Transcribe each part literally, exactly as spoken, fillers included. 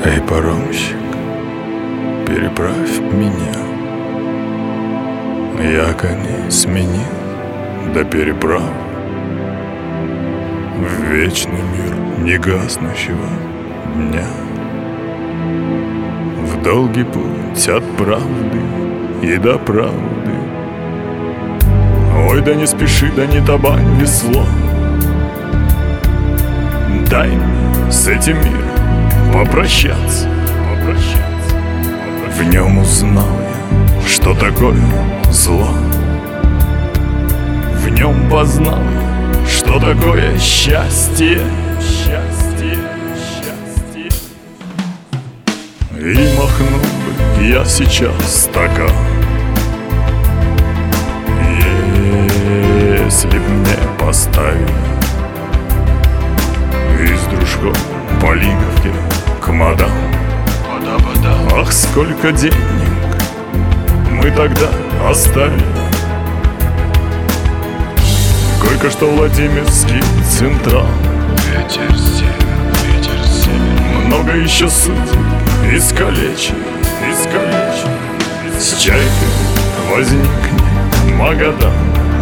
Эй, паромщик, переправь меня. Я коней сменил до переправ в вечный мир негаснущего дня, в долгий путь от правды и до правды. Ой, да не спеши, да не табань весло. Дай мне с этим миром попрощаться, попрощаться, попрощаться. В нем узнал я, что такое зло. В нем познал я, что такое счастье, счастье, счастье. И махнул бы я сейчас стакан, если б мне поставили из дружков по лиговке к мадам. Ах, сколько денег мы тогда оставили. Горько, что Владимирский Централ. Ветер север, ветер север. Много еще судеб искалечен, искалечен. С чайкой возникнет Магадан.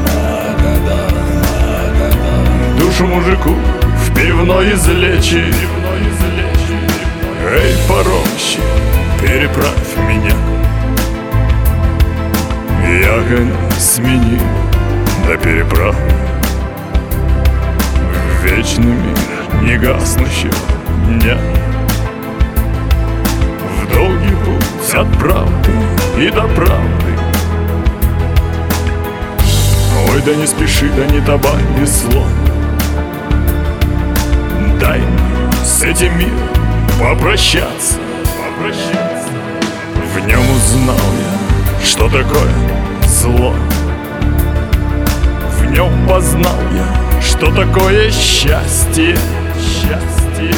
Душу мужику в пивной излечи. Эй, паромщик, переправь меня. Я конь сменил до переправы в вечный мир негаснущего дня, в долгий путь от правды и до правды. Ой, да не спеши, да не табань весло. Дай мне с этим миром попрощаться, попрощаться. В нем узнал я, что такое зло. В нем познал я, что такое счастье, счастье.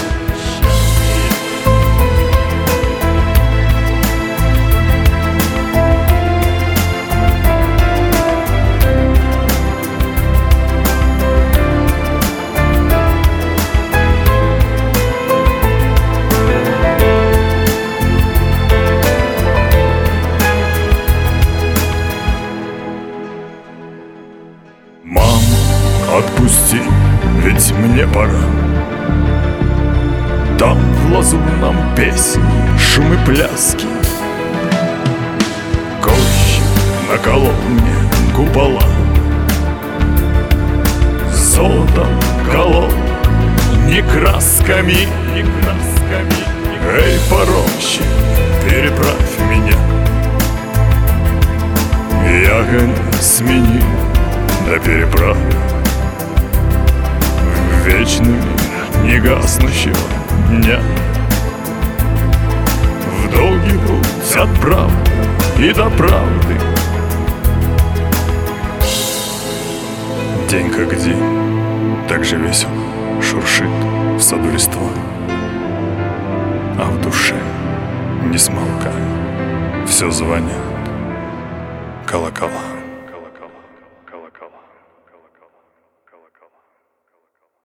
Отпусти, ведь мне пора. Там в лазурном песни шум и пляски. Кольщик наколол мне купола, золотом колол, не красками, не красками. Эй, паромщик, переправь меня. Я конь сменил до переправы вечный мир негаснущего дня, в долгий путь от правды и до правды. День как день, так же весел шуршит в саду листва, а в душе не смолкая все звонят колокола.